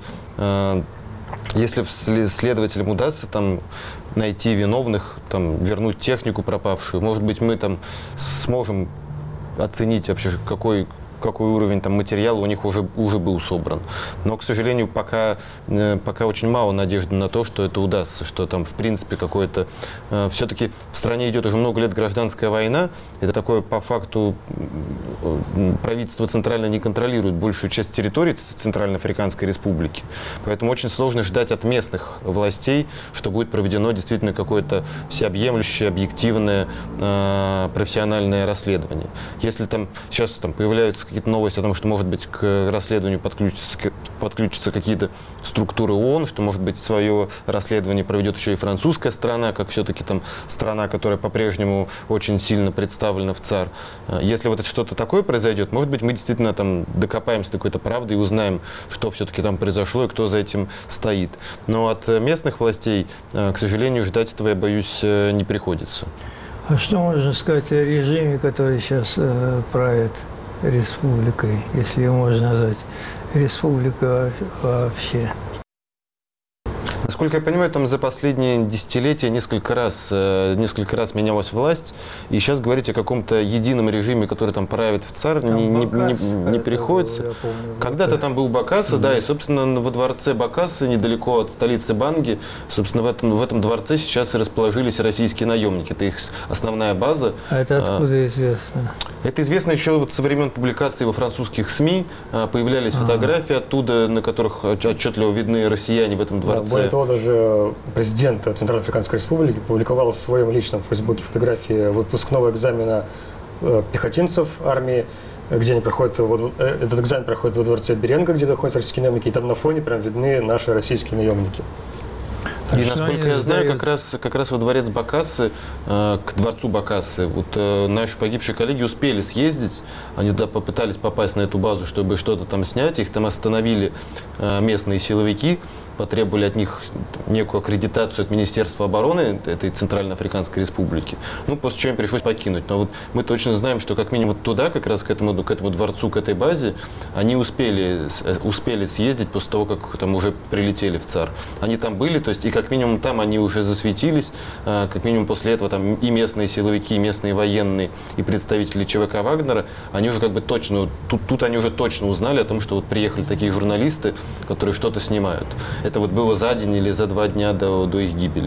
если следователям удастся там найти виновных, там, вернуть технику пропавшую, может быть, мы там сможем оценить вообще, какой уровень там материала у них уже был собран. Но, к сожалению, пока очень мало надежды на то, что это удастся, что там, в принципе, какое-то... Все-таки в стране идет уже много лет гражданская война. Это такое, по факту, правительство центрально не контролирует большую часть территории Центральноафриканской Республики. Поэтому очень сложно ждать от местных властей, что будет проведено действительно какое-то всеобъемлющее, объективное, профессиональное расследование. Если там сейчас появляются какие-то новости о том, что, может быть, к расследованию подключатся какие-то структуры ООН, что, может быть, свое расследование проведет еще и французская сторона, как все-таки там страна, которая по-прежнему очень сильно представлена в ЦАР. Если вот что-то такое произойдет, может быть, мы действительно там докопаемся до какой-то правды и узнаем, что все-таки там произошло и кто за этим стоит. Но от местных властей, к сожалению, ждать этого, я боюсь, не приходится. А что можно сказать о режиме, который сейчас правит республикой, если ее можно назвать республикой вообще? Насколько я понимаю, там за последние десятилетия несколько раз менялась власть, и сейчас говорить о каком-то едином режиме, который там правит в ЦАР, не приходится. Когда-то там был Бокassa, да, и, собственно, во дворце Бокассы, недалеко от столицы Банги, собственно, в этом дворце сейчас и расположились российские наемники. Это их основная база. А это откуда известно? Это известно еще вот со времен публикации во французских СМИ. Появлялись фотографии оттуда, на которых отчетливо видны россияне в этом дворце. Более того, даже президент Центральноафриканской республики публиковал в своем личном фейсбуке фотографии выпускного экзамена пехотинцев армии, где они проходят, этот экзамен проходит во дворце Беренга, где находятся российские наемники, и там на фоне прям видны наши российские наемники. И насколько я знаю, как раз во дворец Бокассы, к дворцу Бокассы, вот наши погибшие коллеги успели съездить, они туда попытались попасть на эту базу, чтобы что-то там снять, их там остановили местные силовики, потребовали от них некую аккредитацию от Министерства обороны этой Центральноафриканской республики, после чего им пришлось покинуть. Но вот мы точно знаем, что как минимум туда, как раз к этому дворцу, к этой базе, они успели съездить после того, как там уже прилетели в ЦАР. Они там были, то есть и как минимум там они уже засветились, как минимум после этого там и местные силовики, и местные военные, и представители ЧВК Вагнера, они уже как бы точно, тут они уже точно узнали о том, что вот приехали такие журналисты, которые что-то снимают. Это вот было за день или за 2 дня до их гибели.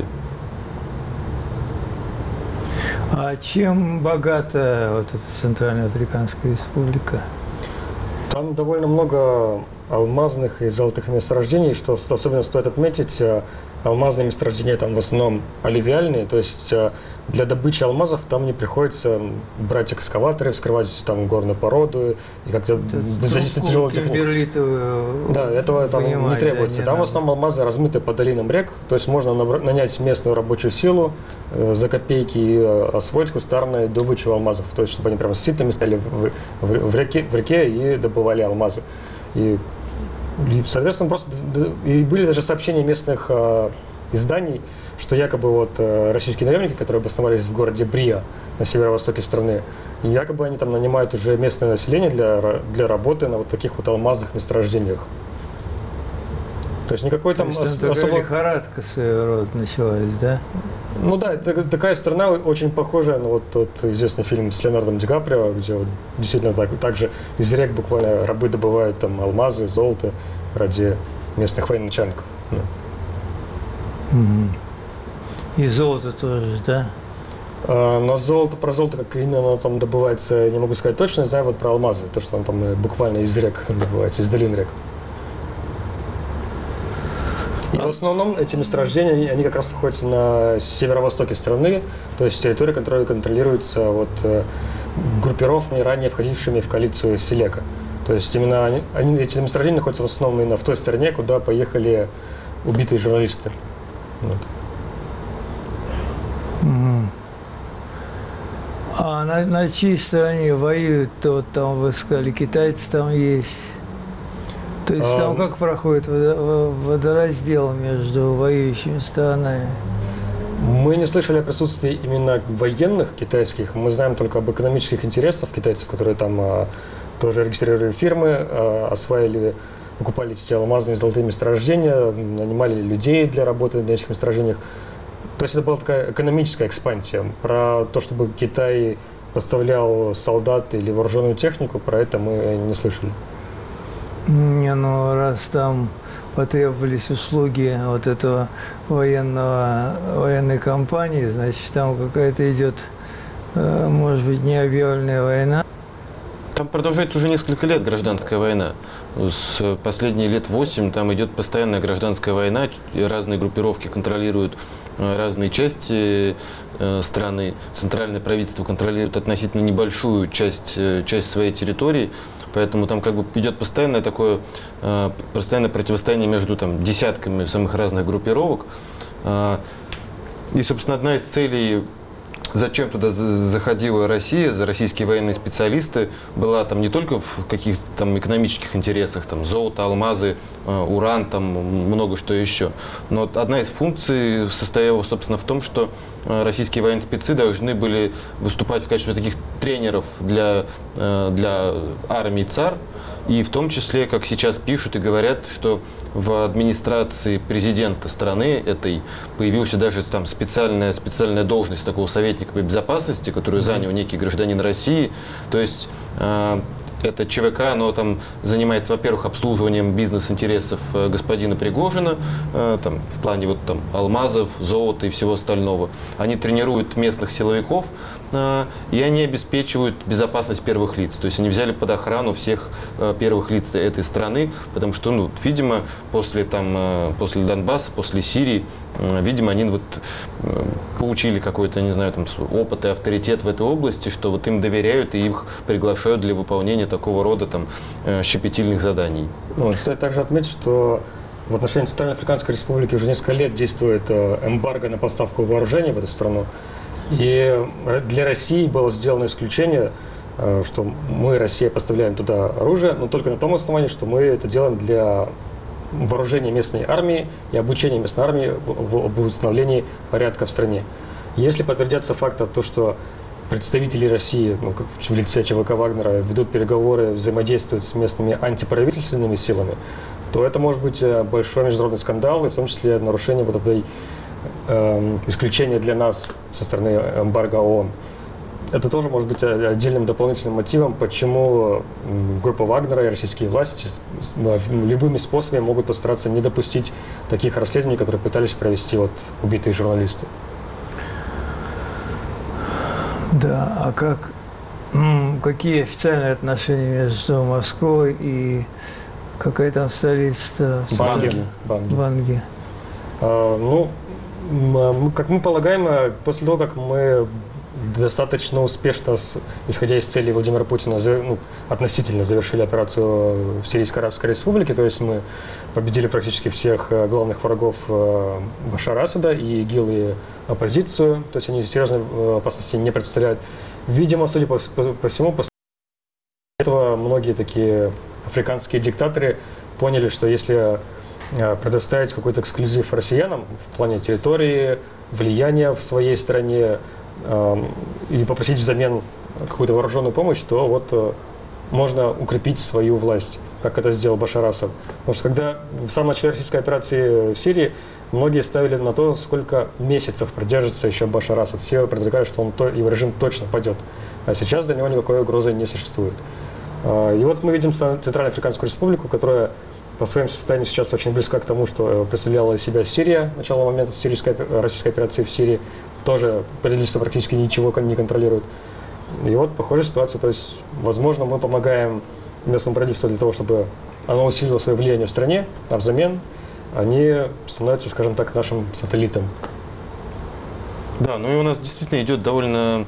А чем богата вот эта Центральноафриканская республика? Там довольно много алмазных и золотых месторождений, что особенно стоит отметить. Алмазные месторождения там в основном аллювиальные, то есть для добычи алмазов там не приходится брать экскаваторы, вскрывать там горную породу и как-то задействовать тяжелую технику. Да, этого там не требуется. Там в основном алмазы размыты по долинам рек, то есть можно нанять местную рабочую силу за копейки и освоить кустарную добычу алмазов, то есть чтобы они прямо с ситами стояли в реке и добывали алмазы. И, соответственно, просто и были даже сообщения местных изданий, что якобы вот российские наемники, которые обосновались в городе Бриа на северо-востоке страны, якобы они там нанимают уже местное население для работы на вот таких вот алмазных месторождениях. То есть никакой там особо... лихорадка своего рода началась, да? Ну да, это такая страна очень похожая на вот тот известный фильм с Леонардом Ди Каприо, где вот действительно так же из рек буквально рабы добывают там алмазы, золото ради местных военачальников. Да. И золото тоже, да? Но про золото, как именно оно там добывается, не могу сказать точно, знаю вот про алмазы, то, что он там буквально из рек добывается, из долин рек. И в основном эти месторождения, они как раз находятся на северо-востоке страны, то есть территория, которая контролируется вот группировками, ранее входившими в коалицию Селека. То есть именно эти месторождения находятся в основном именно в той стороне, куда поехали убитые журналисты. Вот. А на чьей стороне воюют, то там, вы сказали, китайцы там есть? То есть там как проходит водораздел между воюющими сторонами? Мы не слышали о присутствии именно военных китайских. Мы знаем только об экономических интересах китайцев, которые там тоже регистрировали фирмы, осваивали, покупали эти алмазные и золотые месторождения, нанимали людей для работы на этих месторождениях. То есть это была такая экономическая экспансия. Про то, чтобы Китай поставлял солдат или вооруженную технику, про это мы не слышали. Не, ну раз там потребовались услуги вот этого военной компании, значит там какая-то идет, может быть, необъявленная война. Там продолжается уже несколько лет гражданская война. С последние лет 8 там идет постоянная гражданская война, разные группировки контролируют разные части страны. Центральное правительство контролирует относительно небольшую часть своей территории. Поэтому там как бы идет постоянное противостояние между там десятками самых разных группировок. И, собственно, одна из целей, зачем туда заходила Россия, российские военные специалисты, была там не только в каких-то там экономических интересах, там золото, алмазы, уран, там много что еще. Но одна из функций состояла, собственно, в том, что российские военные спецы должны были выступать в качестве таких тренеров для армии ЦАР. И в том числе, как сейчас пишут и говорят, что в администрации президента страны этой появилась даже там специальная должность такого советника по безопасности, которую занял некий гражданин России. То есть это ЧВК, оно там занимается, во-первых, обслуживанием бизнес-интересов господина Пригожина, там, в плане вот там алмазов, золота и всего остального. Они тренируют местных силовиков, и они обеспечивают безопасность первых лиц. То есть они взяли под охрану всех первых лиц этой страны, потому что, ну, видимо, после Донбасса, после Сирии, видимо, они вот получили какой-то, не знаю, там, опыт и авторитет в этой области, что вот им доверяют и их приглашают для выполнения такого рода там щепетильных заданий. Ну, стоит также отметить, что в отношении Центральноафриканской Республики уже несколько лет действует эмбарго на поставку вооружений в эту страну. И для России было сделано исключение, что мы, Россия, поставляем туда оружие, но только на том основании, что мы это делаем для вооружения местной армии и обучения местной армии в установлении порядка в стране. Если подтвердятся факты, то, что представители России, ну, в лице ЧВК Вагнера, ведут переговоры, взаимодействуют с местными антиправительственными силами, то это может быть большой международный скандал, и в том числе нарушение вот этой исключения для нас со стороны эмбарго ООН. Это тоже может быть отдельным дополнительным мотивом, почему группа Вагнера и российские власти любыми способами могут постараться не допустить таких расследований, которые пытались провести вот убитые журналисты. Да, а какие официальные отношения между Москвой и какая там столица? Банги. Ну, как мы полагаем, после того, как мы достаточно успешно, исходя из целей Владимира Путина, относительно завершили операцию в Сирийской Арабской Республике, то есть мы победили практически всех главных врагов Башара Асада, и ИГИЛ, и оппозицию, то есть они серьезной опасности не представляют. Видимо, судя по всему, после этого многие такие африканские диктаторы поняли, что если предоставить какой-то эксклюзив россиянам в плане территории, влияния в своей стране и попросить взамен какую-то вооруженную помощь, то вот можно укрепить свою власть, как это сделал Башар Асад. Потому что когда в самом начале российской операции в Сирии многие ставили на то, сколько месяцев продержится еще Башар Асад. Все предполагали, что его режим точно падет. А сейчас для него никакой угрозы не существует. И вот мы видим Центральноафриканскую Республику, которая по своему состоянию сейчас очень близка к тому, что представляла из себя Сирия, начало момента российской операции в Сирии, тоже правительство практически ничего не контролирует. И вот похожая ситуация, то есть, возможно, мы помогаем местному правительству для того, чтобы оно усилило свое влияние в стране, а взамен они становятся, скажем так, нашим сателлитом. Да, ну и у нас действительно идет довольно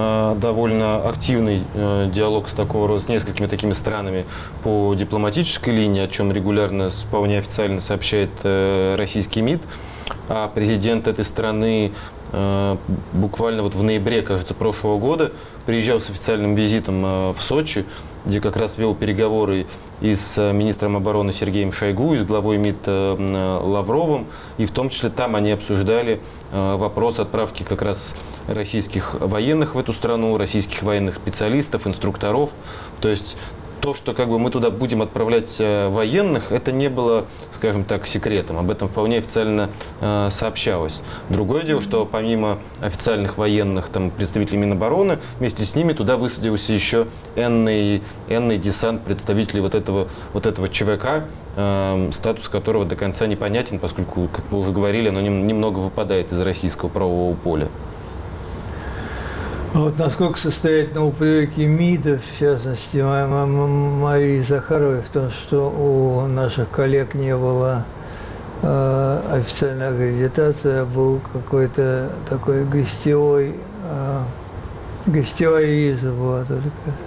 активный диалог с такого рода, с несколькими такими странами по дипломатической линии, о чем регулярно, вполне официально сообщает российский МИД. А президент этой страны буквально вот в ноябре, кажется, прошлого года приезжал с официальным визитом в Сочи, где как раз вел переговоры и с министром обороны Сергеем Шойгу, и с главой МИД Лавровым. И в том числе там они обсуждали вопрос отправки как раз российских военных в эту страну, российских военных специалистов, инструкторов. То есть то, что как бы мы туда будем отправлять военных, это не было, скажем так, секретом. Об этом вполне официально сообщалось. Другое дело, что помимо официальных военных там, представителей Минобороны, вместе с ними туда высадился еще энный десант представителей вот этого ЧВК, статус которого до конца непонятен, поскольку, как мы уже говорили, оно немного выпадает из российского правового поля. Вот насколько состоятельны упреки МИДа, в частности, Марии Захаровой, в том, что у наших коллег не было официальной аккредитации, а был какой-то такой гостевая виза была только.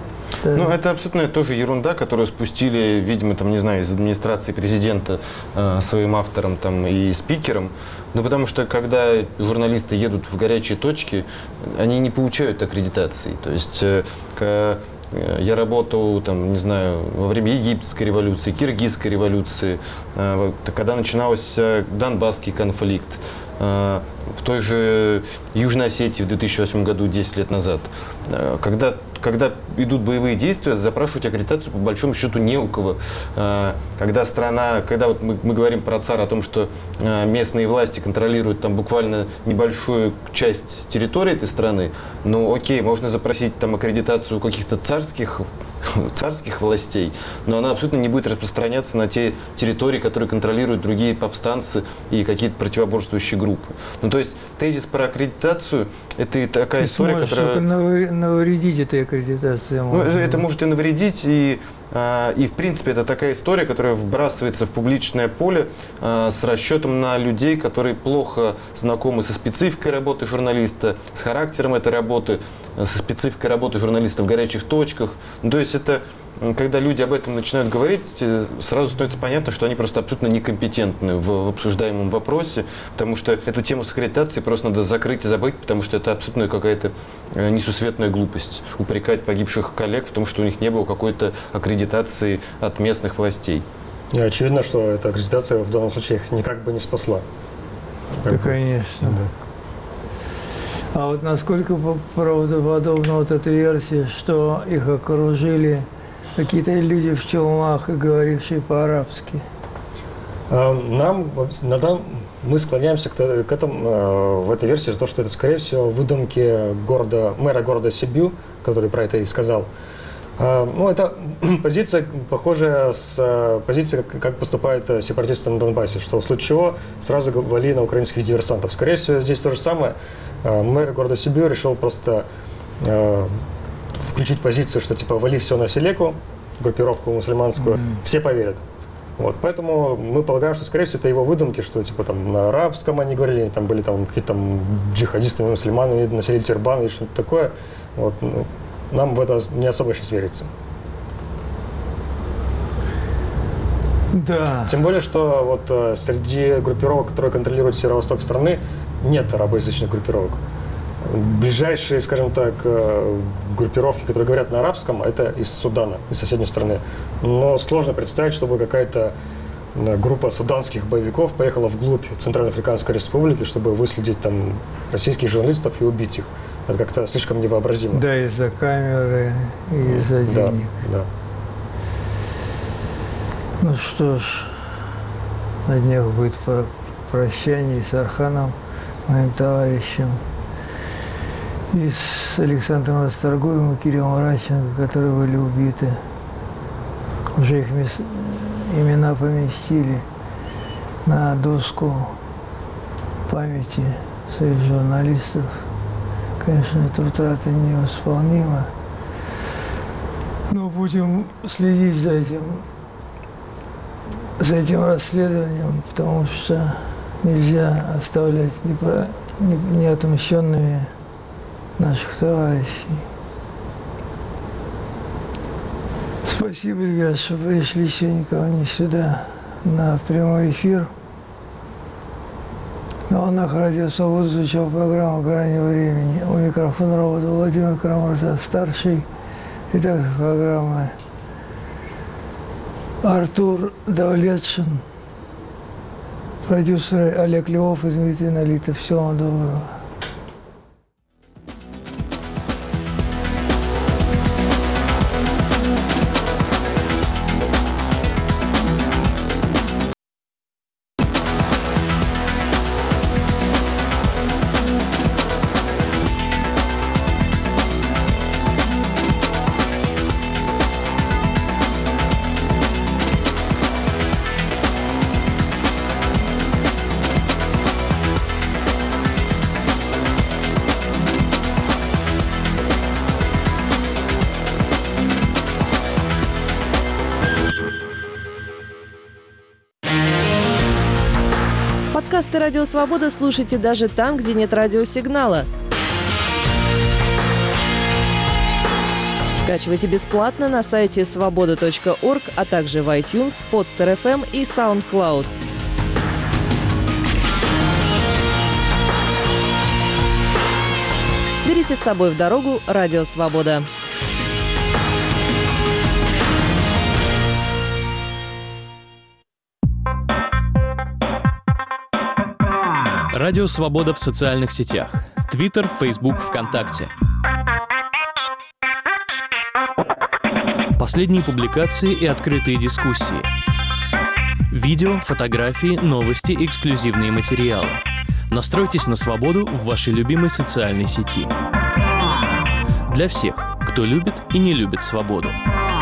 Да. Ну, это абсолютно тоже ерунда, которую спустили, видимо, там, не знаю, из администрации президента своим автором там, и спикером. Ну, потому что, когда журналисты едут в горячие точки, они не получают аккредитации. То есть, я работал, там, не знаю, во время Египетской революции, Киргизской революции, когда начинался Донбасский конфликт, в той же Южной Осетии в 2008 году, 10 лет назад. Когда идут боевые действия, запрашивать аккредитацию по большому счету не у кого. Когда вот мы говорим про ЦАР о том, что местные власти контролируют там буквально небольшую часть территории этой страны, ну окей, можно запросить там аккредитацию у каких-то царских властей, но она абсолютно не будет распространяться на те территории, которые контролируют другие повстанцы и какие-то противоборствующие группы. Ну, то есть тезис про аккредитацию – это и такая история, которая… навредить этой аккредитации. Ну, это может и навредить, и в принципе это такая история, которая вбрасывается в публичное поле с расчетом на людей, которые плохо знакомы со спецификой работы журналиста, с характером этой работы, со спецификой работы журналиста в горячих точках. Ну, то есть это, когда люди об этом начинают говорить, сразу становится понятно, что они просто абсолютно некомпетентны в обсуждаемом вопросе, потому что эту тему с аккредитацией просто надо закрыть и забыть, потому что это абсолютно какая-то несусветная глупость. Упрекать погибших коллег в том, что у них не было какой-то аккредитации от местных властей. И очевидно, что эта аккредитация в данном случае их никак бы не спасла. Да, конечно. Да. А вот насколько правдоподобна вот эта версия, что их окружили какие-то люди в челмах, говорившие по-арабски? Мы склоняемся к этому, в этой версии, то, что это, скорее всего, выдумки мэра города Сибиу, который про это и сказал. Ну, это позиция, похожая с позицией, как поступают сепаратисты на Донбассе, что в случае чего сразу вали на украинских диверсантов. Скорее всего, здесь то же самое. Мэр города Сибиу решил просто включить позицию, что типа вали все на Селеку, группировку мусульманскую, все поверят. Вот, поэтому мы полагаем, что, скорее всего, это его выдумки, что типа там на арабском они говорили, там были там какие-то там джихадисты, мусульмане, носили тюрбаны и что-то такое. Вот, нам в это не особо сейчас верится. Да. Тем более, что вот среди группировок, которые контролируют северо-восток страны, нет арабоязычных группировок. Ближайшие, скажем так, группировки, которые говорят на арабском, это из Судана, из соседней страны. Но сложно представить, чтобы какая-то группа суданских боевиков поехала вглубь Центральноафриканской Республики, чтобы выследить там российских журналистов и убить их. Это как-то слишком невообразимо. Да, из-за камеры, и из-за денег. Да. Ну что ж, на днях будет прощание с Арханом, моим товарищем, и с Александром Расторгуевым и Кириллом Радченко, которые были убиты. Уже их имена поместили на доску памяти своих журналистов. Конечно, эта утрата невосполнима, но будем следить за этим расследованием, потому что нельзя оставлять неотмщенными наших товарищей. Спасибо, ребят, что пришли сегодня ко мне сюда на прямой эфир. На волнах Радио Свобода звучала программа «Грани времени». У микрофона работал Владимир Карамурза, старший редактор программы Артур Давлетшин, продюсеры Олег Львов и Дмитрий Налитов. Всего вам доброго. Подкасты «Радио Свобода» слушайте даже там, где нет радиосигнала. скачивайте бесплатно на сайте svoboda.org, а также в iTunes, Podster FM и SoundCloud. Берите с собой в дорогу «Радио Свобода». Радио Свобода в социальных сетях. Твиттер, Фейсбук, ВКонтакте. Последние публикации и открытые дискуссии. Видео, фотографии, новости, эксклюзивные материалы. Настройтесь на свободу в вашей любимой социальной сети. Для всех, кто любит и не любит свободу.